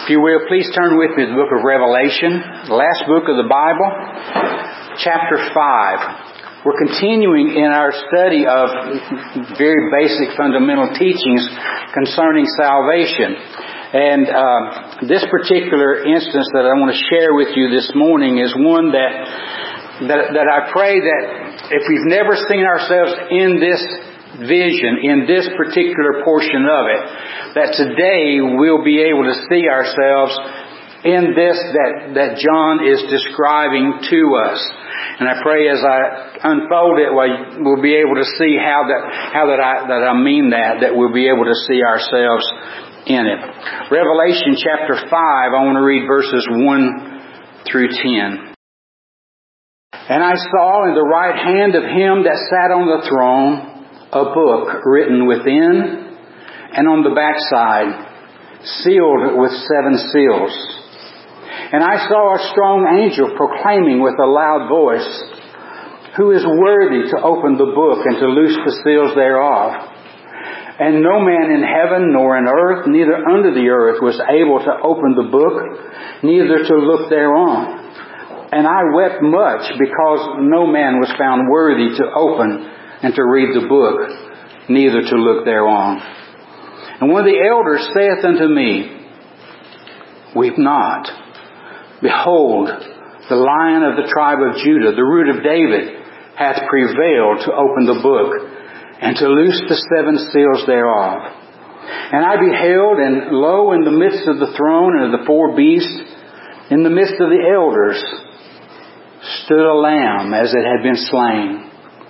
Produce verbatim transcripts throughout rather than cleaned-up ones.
If you will, please turn with me to the book of Revelation, the last book of the Bible, chapter five. We're continuing in our study of very basic fundamental teachings concerning salvation. And uh, this particular instance that I want to share with you this morning is one that, that, that I pray that if we've never seen ourselves in this vision, in this particular portion of it, that today we'll be able to see ourselves in this that, that John is describing to us. And I pray as I unfold it, we'll be able to see how that how that I that I mean that, that we'll be able to see ourselves in it. Revelation chapter five, I want to read verses one through ten. And I saw in the right hand of him that sat on the throne a book written within and on the backside, sealed with seven seals. And I saw a strong angel proclaiming with a loud voice, "Who is worthy to open the book and to loose the seals thereof?" And no man in heaven nor in earth, neither under the earth, was able to open the book, neither to look thereon. And I wept much, because no man was found worthy to open and to read the book, neither to look thereon. And one of the elders saith unto me, "Weep not. Behold, the Lion of the tribe of Judah, the Root of David, hath prevailed to open the book, and to loose the seven seals thereof. And I beheld, and lo, in the midst of the throne and of the four beasts, in the midst of the elders, stood a lamb as it had been slain,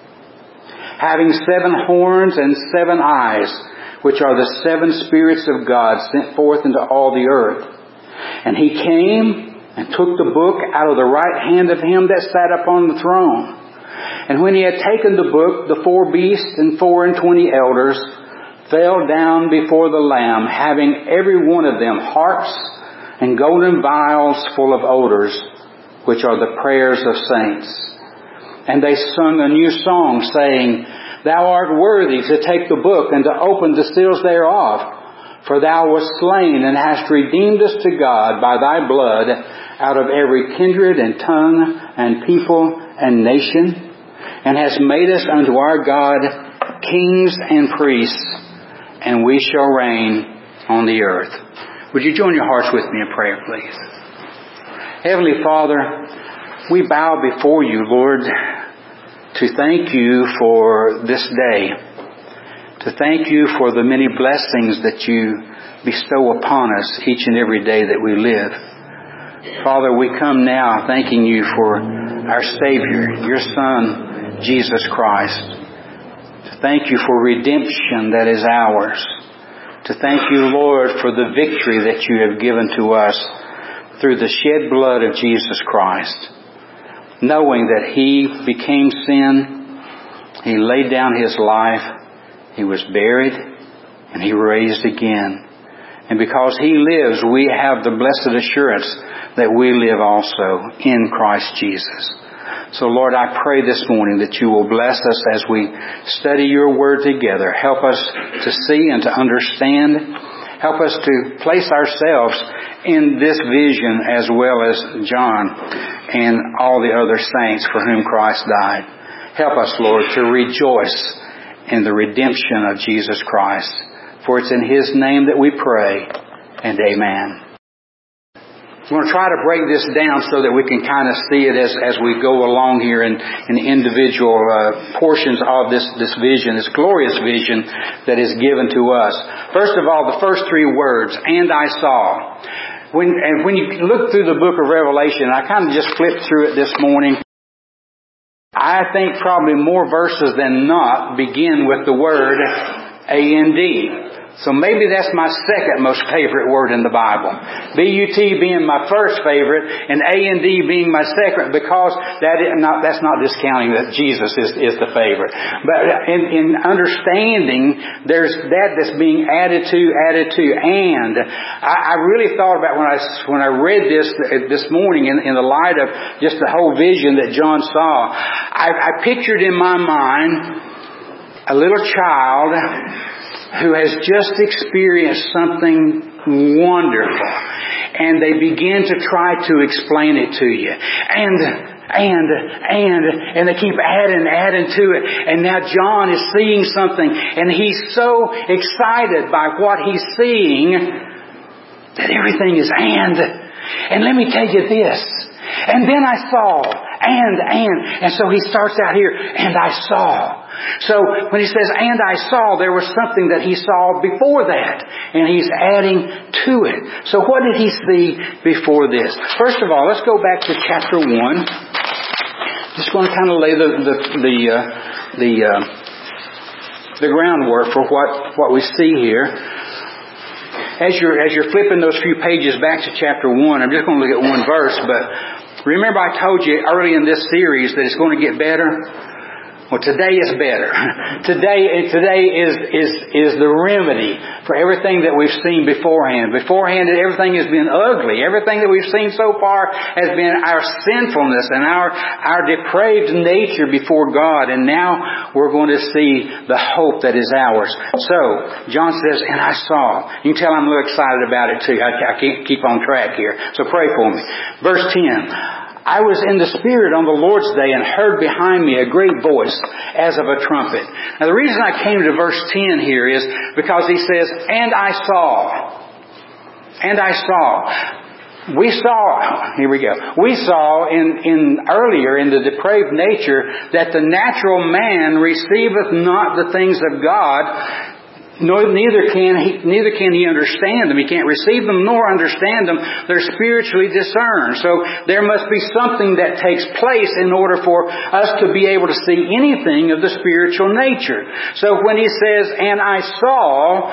having seven horns and seven eyes, which are the seven spirits of God sent forth into all the earth. And he came and took the book out of the right hand of him that sat upon the throne. And when he had taken the book, the four beasts and four and twenty elders fell down before the Lamb, having every one of them harps and golden vials full of odors, which are the prayers of saints. And they sung a new song, saying, "Thou art worthy to take the book and to open the seals thereof. For thou wast slain and hast redeemed us to God by thy blood out of every kindred and tongue and people and nation, and hast made us unto our God kings and priests, and we shall reign on the earth." Would you join your hearts with me in prayer, please? Heavenly Father, we bow before you, Lord, to thank you for this day, to thank you for the many blessings that you bestow upon us each and every day that we live. Father, we come now thanking you for our Savior, your Son, Jesus Christ. To thank you for redemption that is ours. To thank you, Lord, for the victory that you have given to us through the shed blood of Jesus Christ. Knowing that He became sin, He laid down His life, He was buried, and He raised again. And because He lives, we have the blessed assurance that we live also in Christ Jesus. So Lord, I pray this morning that you will bless us as we study your word together. Help us to see and to understand. Help us to place ourselves in this vision as well as John and all the other saints for whom Christ died. Help us, Lord, to rejoice in the redemption of Jesus Christ. For it's in His name that we pray, and amen. I'm going to try to break this down so that we can kind of see it as, as we go along here in, in individual uh, portions of this, this vision, this glorious vision that is given to us. First of all, the first three words, "and I saw." When, and when you look through the book of Revelation, I kind of just flipped through it this morning. I think probably more verses than not begin with the word A N D. So maybe that's my second most favorite word in the Bible. B U T being my first favorite and A N D being my second, because that is not, that's not discounting that Jesus is, is the favorite. But in, in understanding, there's that that's being added to, added to. And I, I really thought about when I, when I read this this morning in, in the light of just the whole vision that John saw, I, I pictured in my mind a little child who has just experienced something wonderful. and they begin to try to explain it to you. And, and, and, and they keep adding, adding to it. And now John is seeing something, and he's so excited by what he's seeing that everything is and. And let me tell you this. And then I saw, and, and. And so he starts out here, and I saw. So when he says, and I saw, there was something that he saw before that. And he's adding to it. So what did he see before this? First of all, let's go back to chapter one. Just going to kind of lay the, the, the, uh, the, uh, the groundwork for what, what we see here. As you're, as you're flipping those few pages back to chapter one, I'm just going to look at one verse, but remember I told you early in this series that it's going to get better? Well, today is better. Today, today is, is, is the remedy for everything that we've seen beforehand. Beforehand, everything has been ugly. Everything that we've seen so far has been our sinfulness and our, our depraved nature before God. And now we're going to see the hope that is ours. So, John says, and I saw. You can tell I'm a little excited about it too. I, I can't keep on track here. So pray for me. Verse ten. I was in the Spirit on the Lord's day and heard behind me a great voice as of a trumpet. Now the reason I came to verse ten here is because he says, and I saw. And I saw. We saw, here we go. We saw in, in earlier in the depraved nature that the natural man receiveth not the things of God, nor neither can he neither can he understand them. He can't receive them nor understand them. They're spiritually discerned. So there must be something that takes place in order for us to be able to see anything of the spiritual nature. So when he says, and I saw,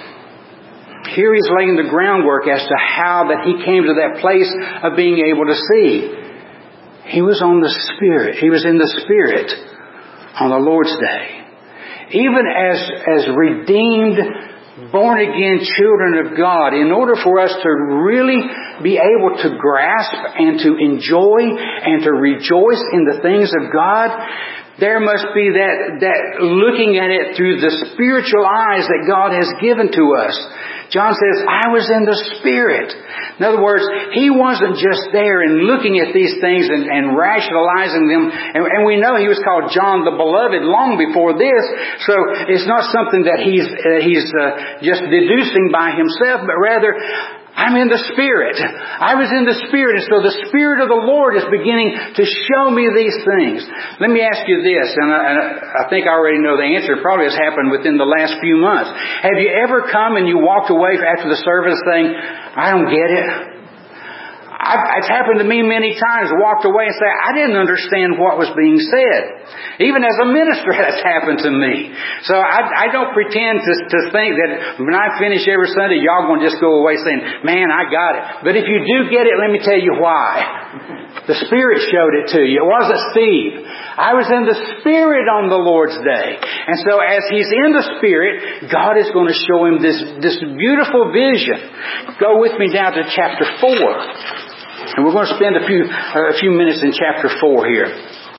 here he's laying the groundwork as to how that he came to that place of being able to see. He was on the Spirit. He was in the Spirit on the Lord's day. Even as, as redeemed, born-again children of God, in order for us to really be able to grasp and to enjoy and to rejoice in the things of God, there must be that, that looking at it through the spiritual eyes that God has given to us. John says, I was in the Spirit. In other words, he wasn't just there and looking at these things and, and rationalizing them. And, and we know he was called John the Beloved long before this. So it's not something that he's, uh, he's uh, just deducing by himself, but rather, I'm in the Spirit. I was in the Spirit, and so the Spirit of the Lord is beginning to show me these things. Let me ask you this, and I, I think I already know the answer. It probably has happened within the last few months. Have you ever come and you walked away after the service saying, I don't get it? I've, it's happened to me many times. I walked away and say, I didn't understand what was being said. Even as a minister, that's happened to me. So I, I don't pretend to, to think that when I finish every Sunday, y'all going to just go away saying, man, I got it. But if you do get it, let me tell you why. The Spirit showed it to you. It wasn't Steve. I was in the Spirit on the Lord's day. And so as he's in the Spirit, God is going to show him this, this beautiful vision. Go with me down to chapter four. And we're going to spend a few uh, a few minutes in chapter four here.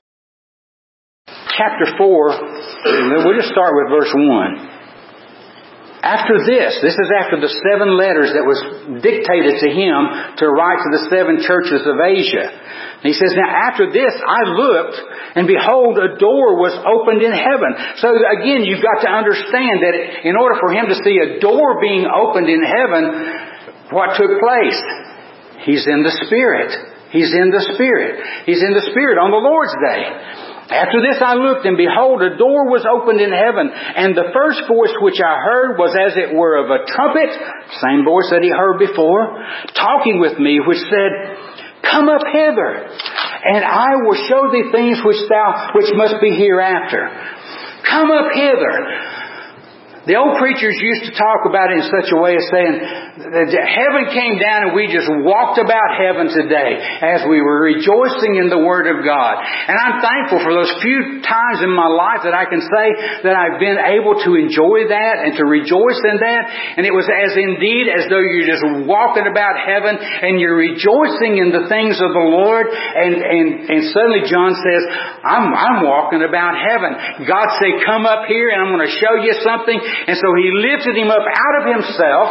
Chapter four, we'll just start with verse one. After this, this is after the seven letters that was dictated to him to write to the seven churches of Asia. And he says, now after this I looked, and behold, a door was opened in heaven. So again, you've got to understand that in order for him to see a door being opened in heaven, what took place? He's in the Spirit. He's in the Spirit. He's in the Spirit on the Lord's day. After this I looked, and behold, a door was opened in heaven. And the first voice which I heard was as it were of a trumpet, same voice that he heard before, talking with me, which said, come up hither, and I will show thee things which thou, which must be hereafter. Come up hither. The old preachers used to talk about it in such a way of saying that heaven came down and we just walked about heaven today as we were rejoicing in the Word of God. And I'm thankful for those few times in my life that I can say that I've been able to enjoy that and to rejoice in that. And it was as indeed as though you're just walking about heaven and you're rejoicing in the things of the Lord. And, and, and suddenly John says, I'm, I'm walking about heaven. God said, come up here and I'm going to show you something. And so he lifted him up out of himself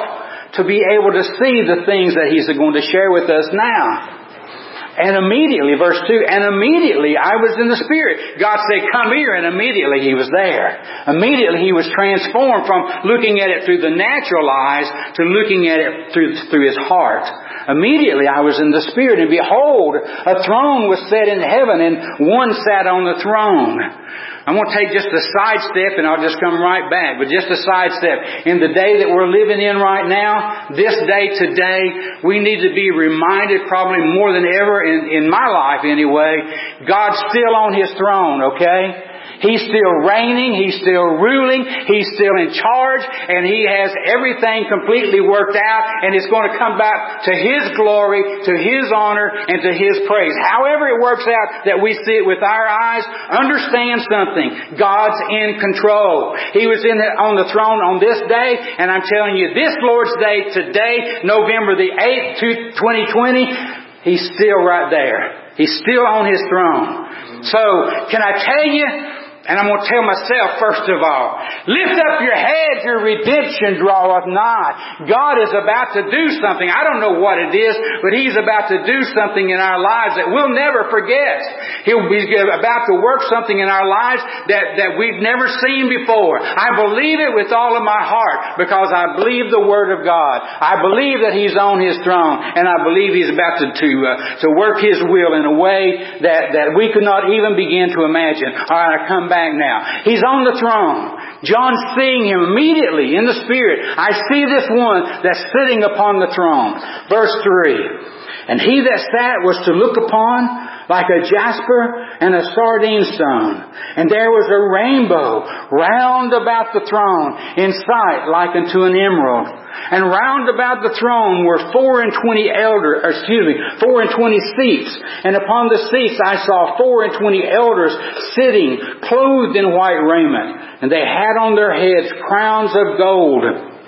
to be able to see the things that He's going to share with us now. And immediately, verse two, and immediately I was in the Spirit. God said, come here, and immediately He was there. Immediately He was transformed from looking at it through the natural eyes to looking at it through, through His heart. Immediately I was in the Spirit, and behold, a throne was set in heaven, and one sat on the throne. I'm going to take just a side step and I'll just come right back. But just a side step. In the day that we're living in right now, this day today, we need to be reminded probably more than ever in, in my life anyway, God's still on His throne, okay? He's still reigning, He's still ruling, He's still in charge, and He has everything completely worked out, and it's going to come back to His glory, to His honor, and to His praise. However it works out that we see it with our eyes, understand something. God's in control. He was in the, on the throne on this day, and I'm telling you, this Lord's Day today, November the eighth, twenty twenty, He's still right there. He's still on His throne. So, can I tell you, and I'm going to tell myself first of all, lift up your head, your redemption draweth nigh. God is about to do something. I don't know what it is, but He's about to do something in our lives that we'll never forget. He'll be about to work something in our lives that, that we've never seen before. I believe it with all of my heart because I believe the Word of God. I believe that He's on His throne, and I believe He's about to, to, uh, to work His will in a way that, that we could not even begin to imagine. All right, I come back now. He's on the throne. John's seeing Him immediately in the Spirit. I see this one that's sitting upon the throne. Verse three. And He that sat was to look upon like a jasper and a sardine stone. And there was a rainbow round about the throne, in sight like unto an emerald. And round about the throne were four and twenty elders, or excuse me, four and twenty seats. And upon the seats I saw four and twenty elders sitting, clothed in white raiment. And they had on their heads crowns of gold.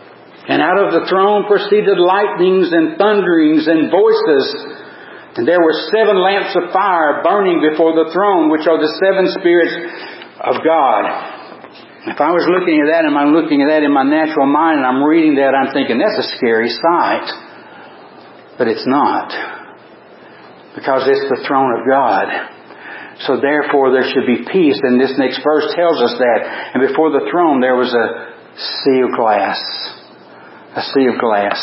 And out of the throne proceeded lightnings and thunderings and voices. And there were seven lamps of fire burning before the throne, which are the seven spirits of God. If I was looking at that and I'm looking at that in my natural mind and I'm reading that, I'm thinking, that's a scary sight. But it's not. Because it's the throne of God. So therefore there should be peace. And this next verse tells us that. And before the throne there was a sea of glass. A sea of glass.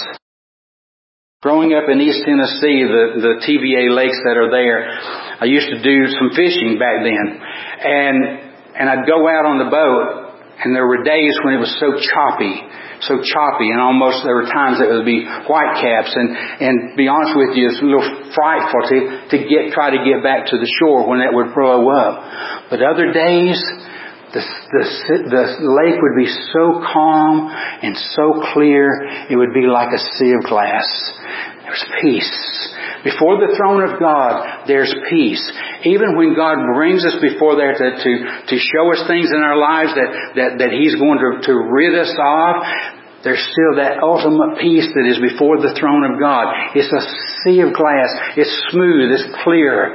Growing up in East Tennessee, the, the T V A lakes that are there, I used to do some fishing back then. And, and I'd go out on the boat. And there were days when it was so choppy, so choppy, and almost there were times that it would be whitecaps. And, and to be honest with you, it's a little frightful to, to get, try to get back to the shore when it would blow up. But other days, the, the, the lake would be so calm and so clear, it would be like a sea of glass. There's peace. Before the throne of God, there's peace. Even when God brings us before there to, to, to show us things in our lives that, that, that He's going to, to rid us of, there's still that ultimate peace that is before the throne of God. It's a sea of glass. It's smooth. It's clear.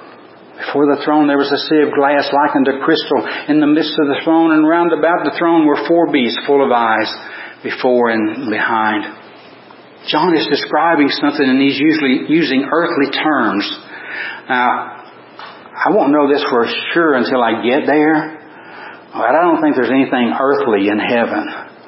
Before the throne there was a sea of glass like unto crystal in the midst of the throne, and round about the throne were four beasts full of eyes before and behind. John is describing something, and he's usually using earthly terms. Now, I won't know this for sure until I get there, but I don't think there's anything earthly in heaven.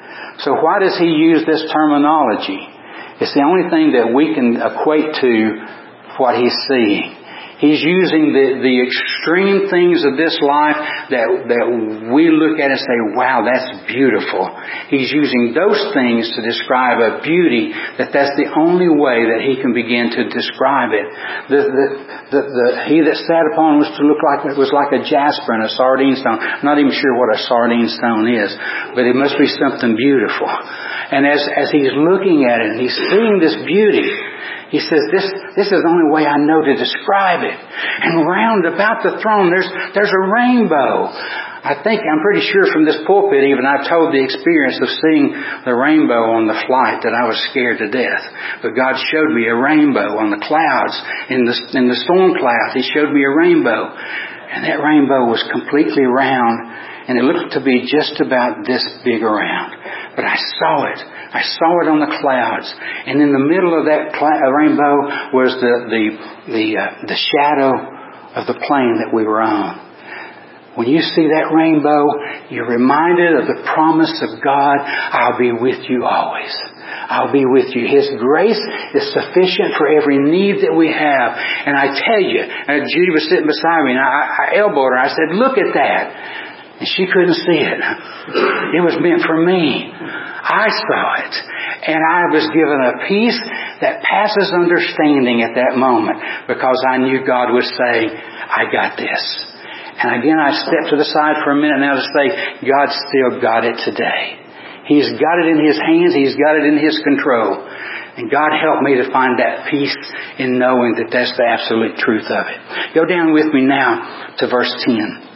So why does he use this terminology? It's the only thing that we can equate to what he's seeing. He's using the, the extreme things of this life that, that we look at and say, wow, that's beautiful. He's using those things to describe a beauty that that's the only way that he can begin to describe it. The, the, the, the, he that sat upon was to look like, it was like a jasper and a sardine stone. I'm not even sure what a sardine stone is, but it must be something beautiful. And as, as he's looking at it and he's seeing this beauty, he says, this, this is the only way I know to describe it. And round about the throne, there's, there's a rainbow. I think, I'm pretty sure from this pulpit even, I've told the experience of seeing the rainbow on the flight that I was scared to death. But God showed me a rainbow on the clouds, in the, in the storm clouds. He showed me a rainbow. And that rainbow was completely round. And it looked to be just about this big around. But I saw it. I saw it on the clouds. And in the middle of that cl- rainbow was the, the, the, uh, the shadow of the plane that we were on. When you see that rainbow, you're reminded of the promise of God. I'll be with you always. I'll be with you. His grace is sufficient for every need that we have. And I tell you, and Judy was sitting beside me, and I, I elbowed her. I said, look at that. And she couldn't see it. It was meant for me. I saw it. And I was given a peace that passes understanding at that moment, because I knew God was saying, I got this. And again, I stepped to the side for a minute now to say, God's still got it today. He's got it in His hands. He's got it in His control. And God helped me to find that peace in knowing that that's the absolute truth of it. Go down with me now to verse ten.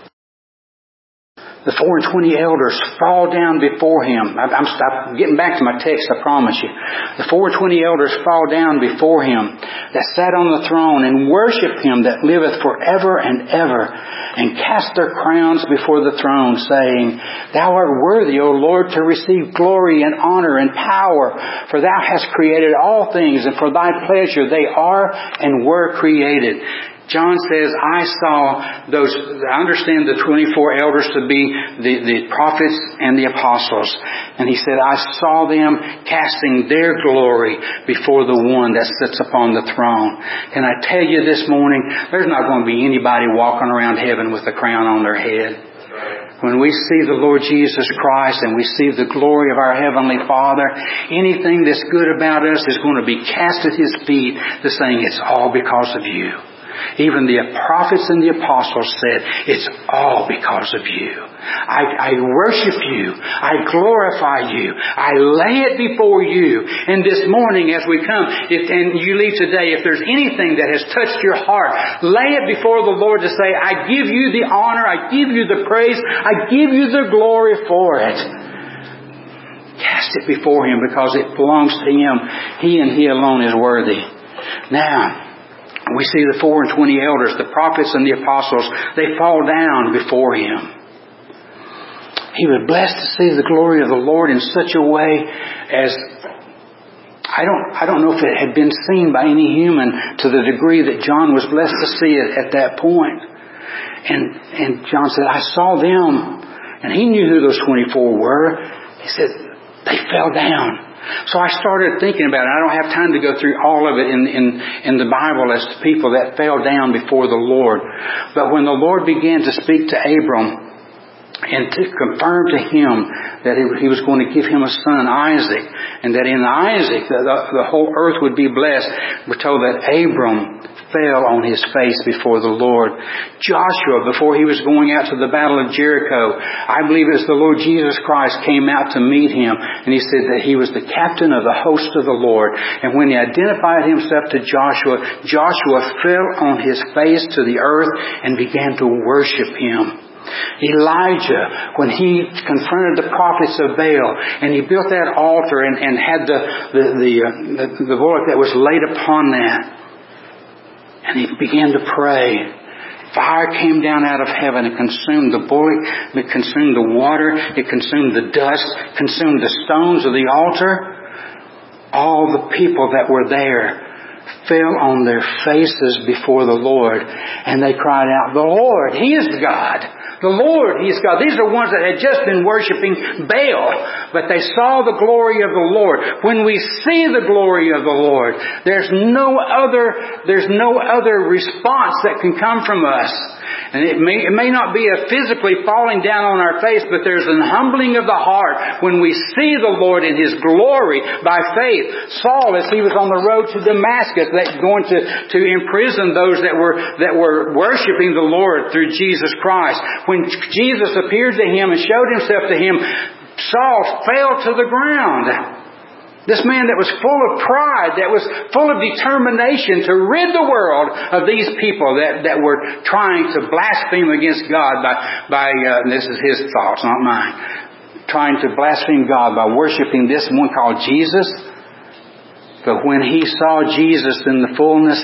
The four and twenty elders fall down before Him. I'm, I'm getting back to my text, I promise you. The four and twenty elders fall down before Him that sat on the throne and worship Him that liveth forever and ever, and cast their crowns before the throne, saying, Thou art worthy, O Lord, to receive glory and honor and power, for Thou hast created all things, and for Thy pleasure they are and were created. John says, I saw those, I understand the twenty-four elders to be the, the prophets and the apostles. And he said, I saw them casting their glory before the one that sits upon the throne. Can I tell you this morning, there's not going to be anybody walking around heaven with a crown on their head. When we see the Lord Jesus Christ and we see the glory of our Heavenly Father, anything that's good about us is going to be cast at His feet, to saying, it's all because of you. Even the prophets and the apostles said, it's all because of you. I, I worship you. I glorify you. I lay it before you. And this morning as we come, if, and you leave today, if there's anything that has touched your heart, lay it before the Lord to say, I give you the honor. I give you the praise. I give you the glory for it. Cast it before Him, because it belongs to Him. He and He alone is worthy. Now, we see the four and twenty elders, the prophets and the apostles, they fall down before Him. He was blessed to see the glory of the Lord in such a way as I don't, I don't know if it had been seen by any human to the degree that John was blessed to see it at that point. And, and John said, I saw them. And he knew who those twenty-four were. He said, they fell down. So I started thinking about it. I don't have time to go through all of it in, in, in the Bible as to people that fell down before the Lord. But when the Lord began to speak to Abram and to confirm to him that He was going to give him a son, Isaac, and that in Isaac the, the, the whole earth would be blessed, we're told that Abram fell on his face before the Lord. Joshua, before he was going out to the battle of Jericho, I believe it was the Lord Jesus Christ came out to meet him, and he said that he was the captain of the host of the Lord. And when he identified himself to Joshua, Joshua fell on his face to the earth and began to worship him. Elijah, when he confronted the prophets of Baal, and he built that altar and, and had the the the, uh, the the bullock that was laid upon that, and he began to pray. Fire came down out of heaven and consumed the bullock, it consumed the water, it consumed the dust, consumed the stones of the altar. All the people that were there fell on their faces before the Lord, and they cried out, the Lord, He is God. The Lord, He is God. These are ones that had just been worshiping Baal, but they saw the glory of the Lord. When we see the glory of the Lord, there's no other, there's no other response that can come from us. And it may, it may not be a physically falling down on our face, but there's an humbling of the heart when we see the Lord in His glory by faith. Saul, as he was on the road to Damascus, that going to, to imprison those that were, that were worshiping the Lord through Jesus Christ. When Jesus appeared to him and showed Himself to him, Saul fell to the ground. This man that was full of pride, that was full of determination to rid the world of these people that, that were trying to blaspheme against God by, by uh, this is his thoughts, not mine, trying to blaspheme God by worshiping this one called Jesus. But when he saw Jesus in the fullness,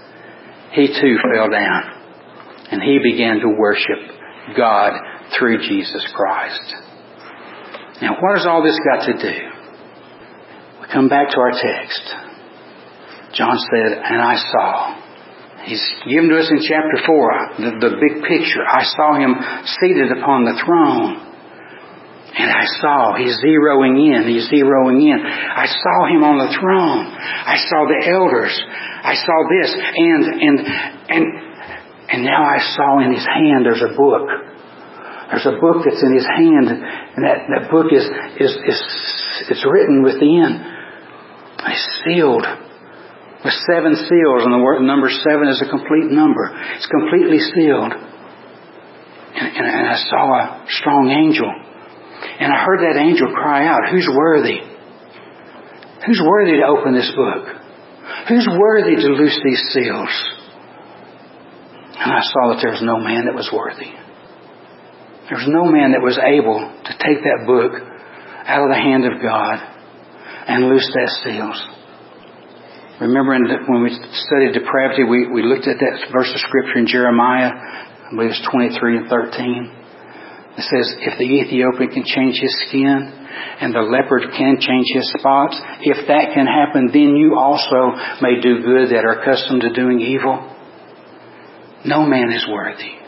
he too fell down. And he began to worship God through Jesus Christ. Now, what has all this got to do? We come back to our text. John said, and I saw. He's given to us in chapter four the, the big picture. I saw Him seated upon the throne. And I saw. He's zeroing in. He's zeroing in. I saw Him on the throne. I saw the elders. I saw this. And, and, and, and now I saw in His hand there's a book. There's a book that's in His hand. And that, that book is, is, is, it's written within. It's sealed with seven seals, and the word number seven is a complete number. It's completely sealed. And, and, and I saw a strong angel. And I heard that angel cry out, who's worthy? Who's worthy to open this book? Who's worthy to loose these seals? And I saw that there was no man that was worthy. There was no man that was able to take that book out of the hand of God and loose that seals. Remember when we studied depravity, we, we looked at that verse of Scripture in Jeremiah, I believe it's twenty-three and thirteen. It says, if the Ethiopian can change his skin and the leopard can change his spots, if that can happen, then you also may do good that are accustomed to doing evil. No man is worthy.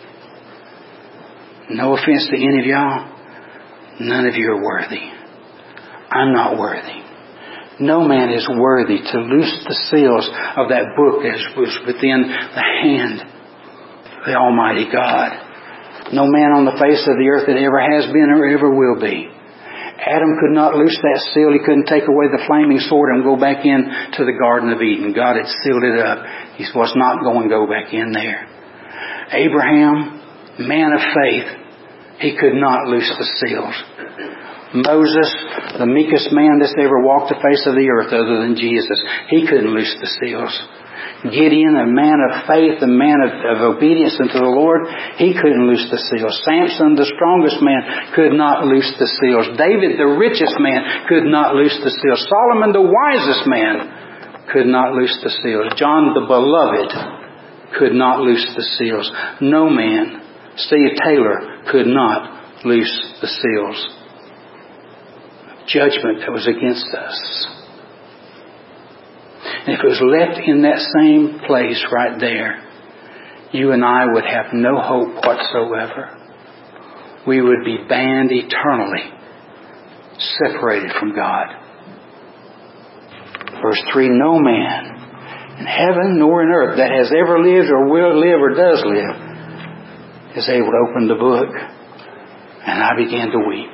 No offense to any of y'all. None of you are worthy. I'm not worthy. No man is worthy to loose the seals of that book that was within the hand of the Almighty God. No man on the face of the earth that ever has been or ever will be. Adam could not loose that seal. He couldn't take away the flaming sword and go back into the Garden of Eden. God had sealed it up. He was not going to go back in there. Abraham, man of faith, he could not loose the seals. Moses, the meekest man that's ever walked the face of the earth other than Jesus, he couldn't loose the seals. Gideon, a man of faith, a man of, of obedience unto the Lord, he couldn't loose the seals. Samson, the strongest man, could not loose the seals. David, the richest man, could not loose the seals. Solomon, the wisest man, could not loose the seals. John, the beloved, could not loose the seals. No man, Steve Taylor, could not loose the seals. Judgment that was against us. And if it was left in that same place right there, you and I would have no hope whatsoever. We would be banned eternally, separated from God. Verse three, no man in heaven nor in earth that has ever lived or will live or does live is able to open the book. And I began to weep.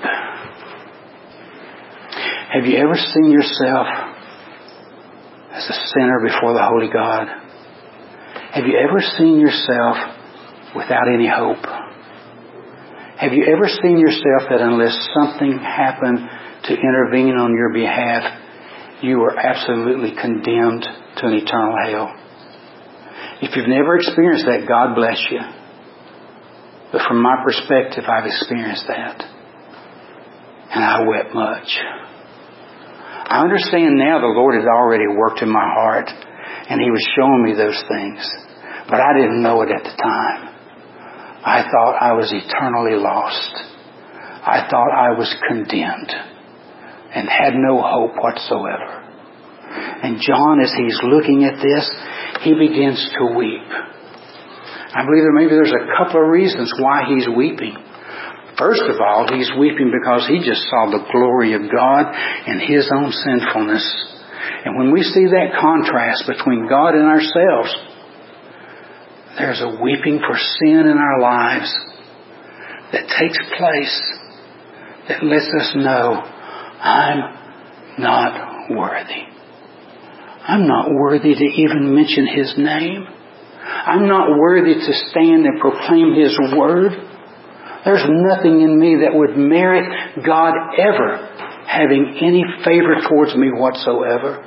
Have you ever seen yourself as a sinner before the Holy God? Have you ever seen yourself without any hope? Have you ever seen yourself that unless something happened to intervene on your behalf, you were absolutely condemned to an eternal hell? If you've never experienced that, God bless you. But from my perspective, I've experienced that. And I wept much. I understand now the Lord had already worked in my heart and He was showing me those things. But I didn't know it at the time. I thought I was eternally lost. I thought I was condemned and had no hope whatsoever. And John, as he's looking at this, he begins to weep. I believe that maybe there's a couple of reasons why he's weeping. First of all, he's weeping because he just saw the glory of God and his own sinfulness. And when we see that contrast between God and ourselves, there's a weeping for sin in our lives that takes place that lets us know I'm not worthy. I'm not worthy to even mention His name. I'm not worthy to stand and proclaim His word. There's nothing in me that would merit God ever having any favor towards me whatsoever.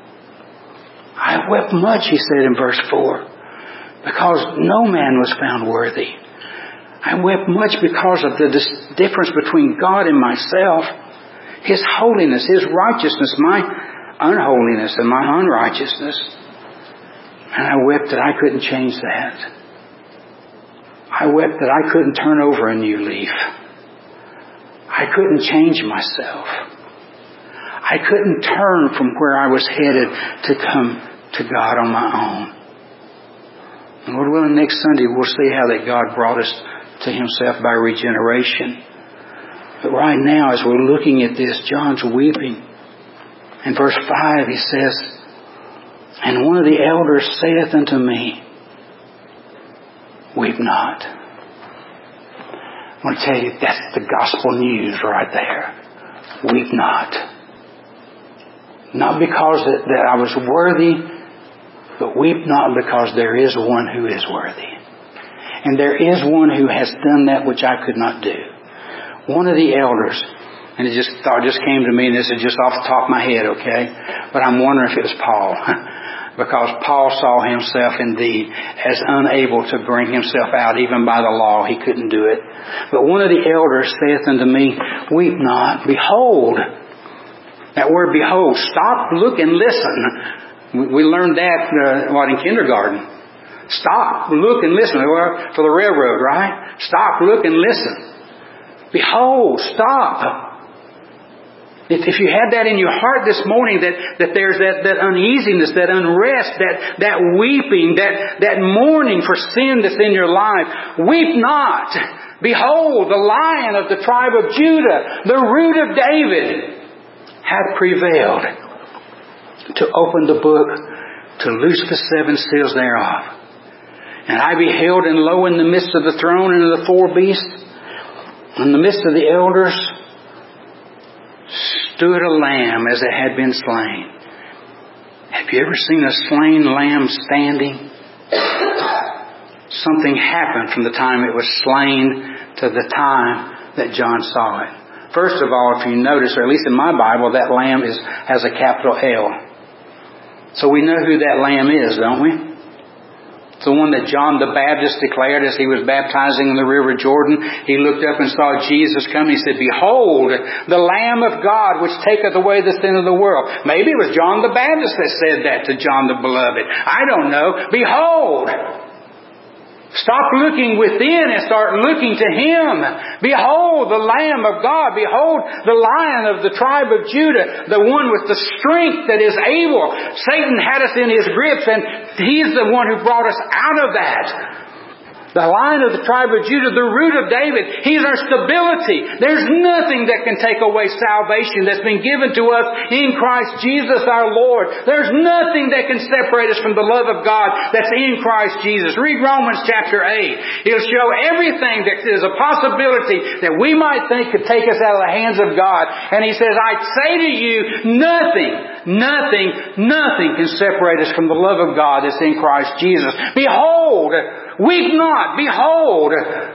I wept much, he said in verse four, because no man was found worthy. I wept much because of the dis- difference between God and myself, His holiness, His righteousness, my unholiness and my unrighteousness. And I wept that I couldn't change that. I wept that I couldn't turn over a new leaf. I couldn't change myself. I couldn't turn from where I was headed to come to God on my own. And Lord willing, next Sunday we'll see how that God brought us to Himself by regeneration. But right now, as we're looking at this, John's weeping. In verse five, he says, "And one of the elders saith unto me, Weep not." I want to tell you, that's the gospel news right there. Weep not. Not because that, that I was worthy, but weep not because there is one who is worthy. And there is one who has done that which I could not do. One of the elders, and it just thought just came to me, and this is just off the top of my head, okay? But I'm wondering if it was Paul. Because Paul saw himself indeed as unable to bring himself out, even by the law. He couldn't do it. But one of the elders saith unto me, Weep not. Behold. That word behold. Stop, look, and listen. We learned that, uh, what, in kindergarten. Stop, look, and listen. For the railroad, right? Stop, look, and listen. Behold, stop. If you had that in your heart this morning, that, that there's that, that uneasiness, that unrest, that, that weeping, that, that mourning for sin that's in your life, weep not. Behold, the Lion of the tribe of Judah, the Root of David, hath prevailed to open the book, to loose the seven seals thereof. And I beheld, and lo, in the midst of the throne and of the four beasts, in the midst of the elders, stood a lamb as it had been slain. Have you ever seen a slain lamb standing? Something happened from the time it was slain to the time that John saw it. First of all, if you notice, or at least in my Bible, that lamb is has a capital L. So we know who that lamb is, don't we? It's the one that John the Baptist declared as he was baptizing in the river Jordan. He looked up and saw Jesus come. He said, Behold, the Lamb of God, which taketh away the sin of the world. Maybe it was John the Baptist that said that to John the Beloved. I don't know. Behold! Stop looking within and start looking to Him. Behold, the Lamb of God. Behold, the Lion of the tribe of Judah. The one with the strength that is able. Satan had us in his grips, and He's the one who brought us out of that. The Lion of the tribe of Judah, the Root of David. He's our stability. There's nothing that can take away salvation that's been given to us in Christ Jesus our Lord. There's nothing that can separate us from the love of God that's in Christ Jesus. Read Romans chapter eight. It'll show everything that is a possibility that we might think could take us out of the hands of God. And He says, I say to you, nothing, nothing, nothing can separate us from the love of God that's in Christ Jesus. Behold, weep not, behold,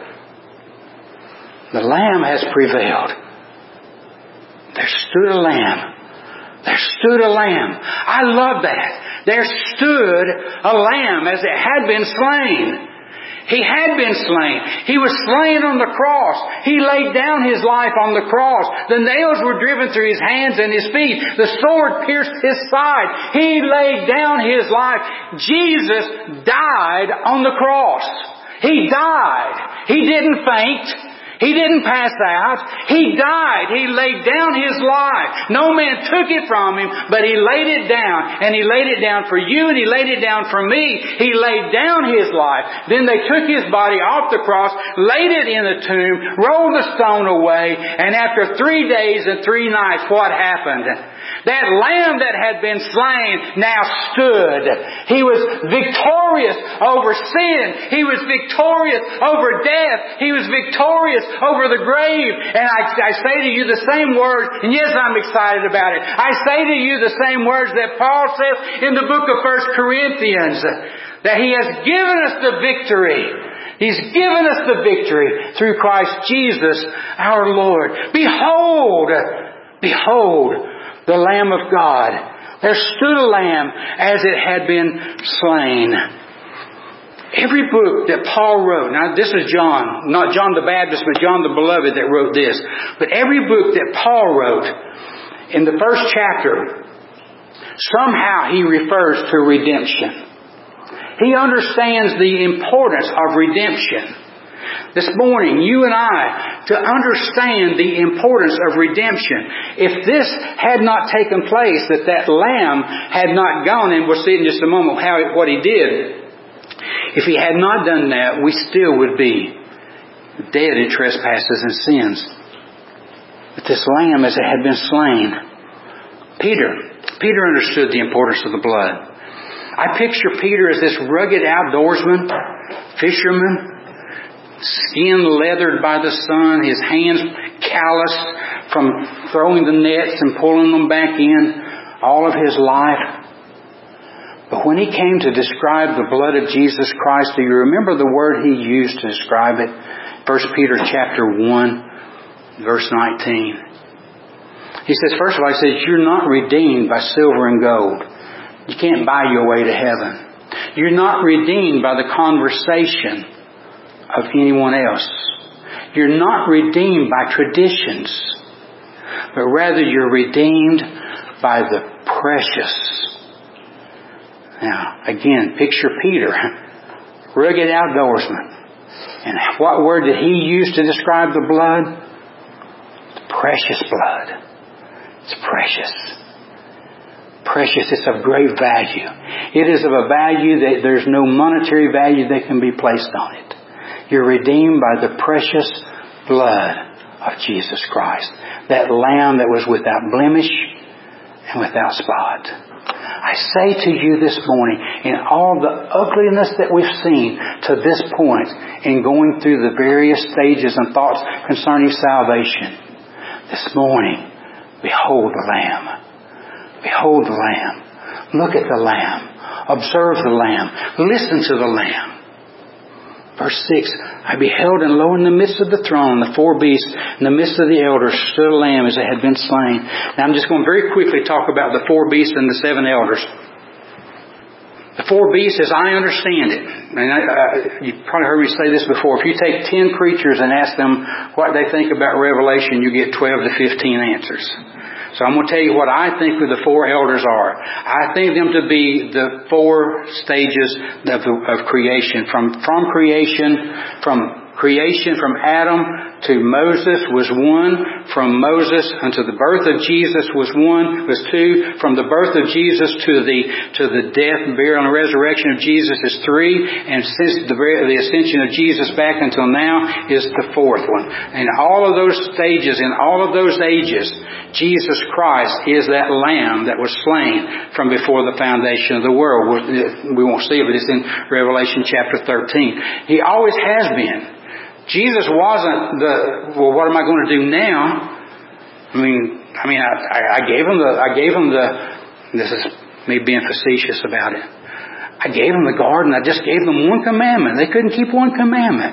the Lamb has prevailed. There stood a Lamb. There stood a Lamb. I love that. There stood a Lamb as it had been slain. He had been slain. He was slain on the cross. He laid down His life on the cross. The nails were driven through His hands and His feet. The sword pierced His side. He laid down His life. Jesus died on the cross. He died. He didn't faint. He didn't pass out. He died. He laid down His life. No man took it from Him, but He laid it down. And He laid it down for you, and He laid it down for me. He laid down His life. Then they took His body off the cross, laid it in the tomb, rolled the stone away, and after three days and three nights, what happened? That Lamb that had been slain now stood. He was victorious over sin. He was victorious over death. He was victorious over the grave. And I, I say to you the same words, and yes, I'm excited about it. I say to you the same words that Paul says in the book of First Corinthians, that He has given us the victory. He's given us the victory through Christ Jesus our Lord. Behold, behold, the Lamb of God. There stood a Lamb as it had been slain. Every book that Paul wrote, now this is John, not John the Baptist, but John the Beloved that wrote this. But every book that Paul wrote, in the first chapter, somehow he refers to redemption. He understands the importance of redemption. This morning, you and I, to understand the importance of redemption. If this had not taken place, that that lamb had not gone, and we'll see in just a moment how what he did. If he had not done that, we still would be dead in trespasses and sins. But this lamb, as it had been slain, Peter, Peter understood the importance of the blood. I picture Peter as this rugged outdoorsman, fisherman, skin leathered by the sun, his hands calloused from throwing the nets and pulling them back in all of his life. But when he came to describe the blood of Jesus Christ, do you remember the word he used to describe it? First Peter chapter one, verse nineteen. He says, first of all, he says, you're not redeemed by silver and gold. You can't buy your way to heaven. You're not redeemed by the conversation of anyone else. You're not redeemed by traditions, but rather you're redeemed by the precious. Now, again, picture Peter, rugged outdoorsman. And what word did he use to describe the blood? The precious blood. It's precious. Precious. It's of great value. It is of a value that there's no monetary value that can be placed on it. You're redeemed by the precious blood of Jesus Christ. That lamb that was without blemish and without spot. I say to you this morning, in all the ugliness that we've seen to this point in going through the various stages and thoughts concerning salvation, this morning, behold the Lamb. Behold the Lamb. Look at the Lamb. Observe the Lamb. Listen to the Lamb. Verse six, I beheld, and lo, in the midst of the throne, the four beasts, in the midst of the elders, stood a lamb as it had been slain. Now I'm just going to very quickly talk about the four beasts and the seven elders. The four beasts, as I understand it, and I, uh, you've probably heard me say this before, if you take ten preachers and ask them what they think about Revelation, you get twelve to fifteen answers. So I'm going to tell you what I think the four elders are. I think them to be the four stages of, the, of creation. From, from creation, from creation from Adam to Moses was one. From Moses unto the birth of Jesus was one, was two. From the birth of Jesus to the to the death, burial, and resurrection of Jesus is three. And since the, the ascension of Jesus back until now is the fourth one. And all of those stages, in all of those ages, Jesus Christ is that Lamb that was slain from before the foundation of the world. We won't see it, but it's in Revelation chapter thirteen. He always has been. Jesus wasn't the, well, what am I going to do now? I mean, I mean, I, I gave him the, I gave him the, this is me being facetious about it. I gave them the garden. I just gave them one commandment. They couldn't keep one commandment.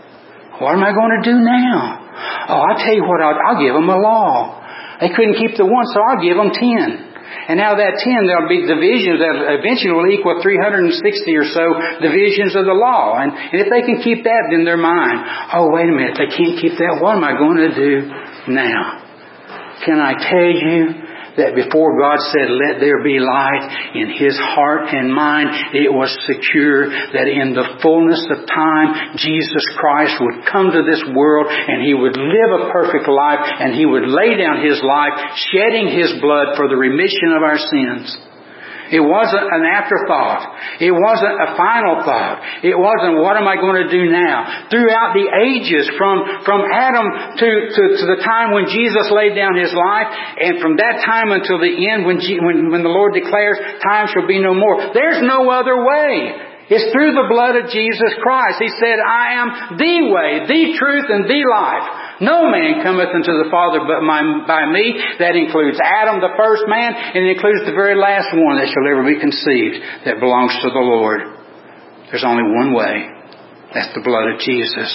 What am I going to do now? Oh, I'll tell you what, I'll, I'll give them a law. They couldn't keep the one, so I'll give them ten. And now that ten, there'll be divisions that eventually will equal three hundred sixty or so divisions of the law. And, and if they can keep that, then they're mine. Oh, wait a minute. They can't keep that. What am I going to do now? Can I tell you that before God said, let there be light, in His heart and mind, it was secure that in the fullness of time, Jesus Christ would come to this world and He would live a perfect life and He would lay down His life, shedding His blood for the remission of our sins. It wasn't an afterthought. It wasn't a final thought. It wasn't, what am I going to do now? Throughout the ages, from, from Adam to, to, to the time when Jesus laid down His life, and from that time until the end when, G, when, when the Lord declares, time shall be no more. There's no other way. It's through the blood of Jesus Christ. He said, I am the way, the truth, and the life. No man cometh unto the Father but my, by me. That includes Adam, the first man, and it includes the very last one that shall ever be conceived that belongs to the Lord. There's only one way. That's the blood of Jesus.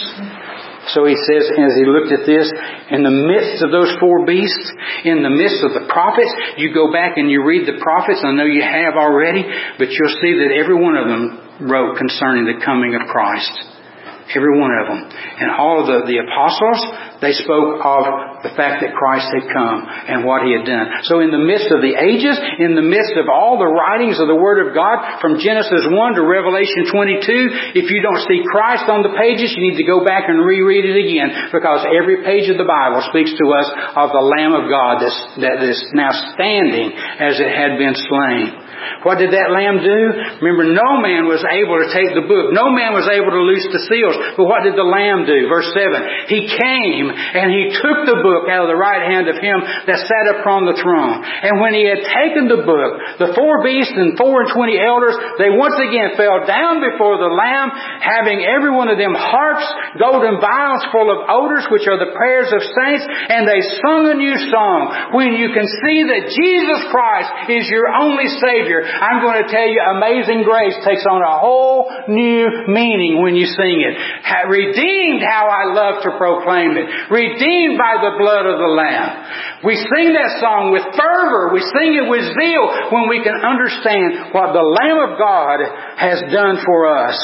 So he says, as he looked at this, in the midst of those four beasts, in the midst of the prophets, you go back and you read the prophets. I know you have already, but you'll see that every one of them wrote concerning the coming of Christ. Every one of them. And all of the, the apostles, they spoke of the fact that Christ had come and what He had done. So in the midst of the ages, in the midst of all the writings of the Word of God, from Genesis one to Revelation twenty-two, if you don't see Christ on the pages, you need to go back and reread it again, because every page of the Bible speaks to us of the Lamb of God that's, that is now standing as it had been slain. What did that Lamb do? Remember, no man was able to take the book. No man was able to loose the seals. But what did the Lamb do? Verse seven. He came and He took the book out of the right hand of Him that sat upon the throne. And when He had taken the book, the four beasts and four and twenty elders, they once again fell down before the Lamb, having every one of them harps, golden vials full of odors, which are the prayers of saints, and they sung a new song. When you can see that Jesus Christ is your only Savior, I'm going to tell you, Amazing Grace takes on a whole new meaning when you sing it. Redeemed, how I love to proclaim it. Redeemed by the blood of the Lamb. We sing that song with fervor. We sing it with zeal when we can understand what the Lamb of God has done for us.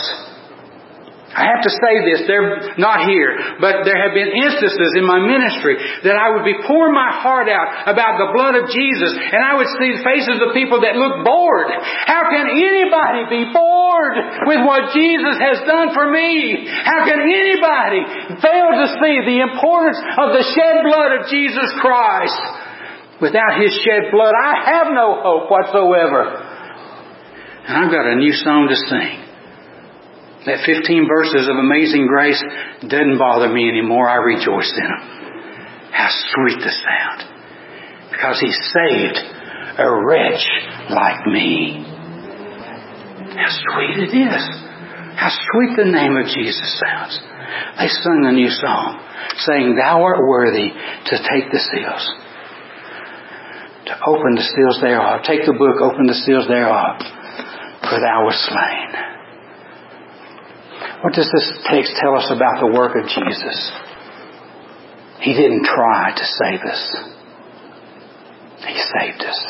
I have to say this, they're not here, but there have been instances in my ministry that I would be pouring my heart out about the blood of Jesus, and I would see the faces of people that look bored. How can anybody be bored with what Jesus has done for me? How can anybody fail to see the importance of the shed blood of Jesus Christ? Without His shed blood, I have no hope whatsoever. And I've got a new song to sing. That fifteen verses of Amazing Grace doesn't bother me anymore. I rejoice in them. How sweet the sound. Because He saved a wretch like me. How sweet it is. How sweet the name of Jesus sounds. They sung a new song, saying, Thou art worthy to take the seals. To open the seals thereof. Take the book, open the seals thereof. For Thou wast slain. What does this text tell us about the work of Jesus? He didn't try to save us. He saved us.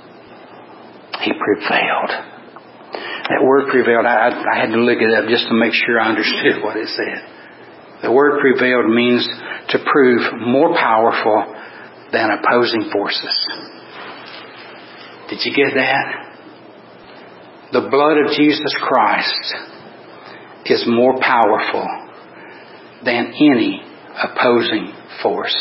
He prevailed. That word prevailed, I, I had to look it up just to make sure I understood what it said. The word prevailed means to prove more powerful than opposing forces. Did you get that? The blood of Jesus Christ is more powerful than any opposing force.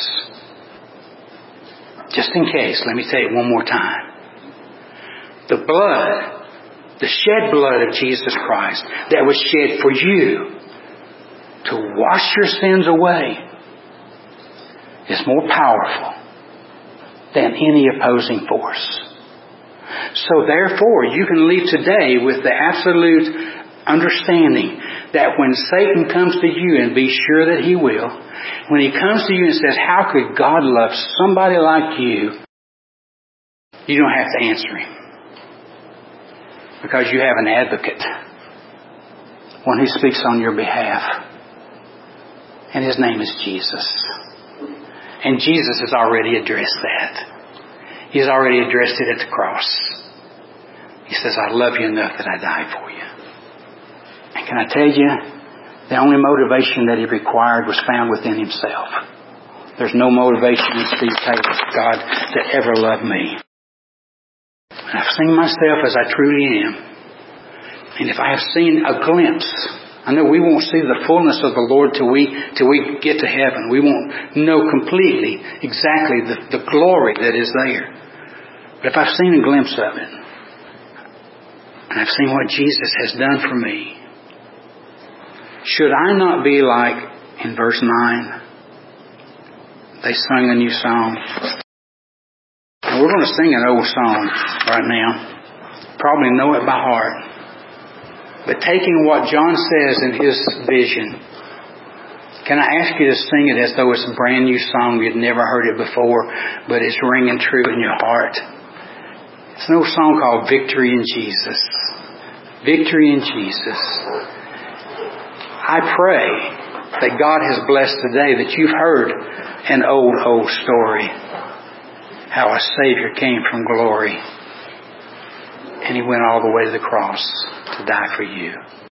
Just in case, let me say it one more time. The blood, the shed blood of Jesus Christ that was shed for you to wash your sins away is more powerful than any opposing force. So therefore, you can leave today with the absolute understanding that when Satan comes to you, and be sure that he will, when he comes to you and says, how could God love somebody like you? You don't have to answer him. Because you have an advocate. One who speaks on your behalf. And His name is Jesus. And Jesus has already addressed that. He's already addressed it at the cross. He says, I love you enough that I died for you. And can I tell you, the only motivation that He required was found within Himself. There's no motivation in Steve Taylor's God to ever love me. And I've seen myself as I truly am. And if I have seen a glimpse, I know we won't see the fullness of the Lord till we till we get to heaven. We won't know completely, exactly the, the glory that is there. But if I've seen a glimpse of it, and I've seen what Jesus has done for me, should I not be like in verse nine? They sung a new song. And we're going to sing an old song right now. Probably know it by heart. But taking what John says in his vision, can I ask you to sing it as though it's a brand new song, you'd never heard it before, but it's ringing true in your heart? It's an old song called Victory in Jesus. Victory in Jesus. I pray that God has blessed today that you've heard an old, old story. How a Savior came from glory. And He went all the way to the cross to die for you.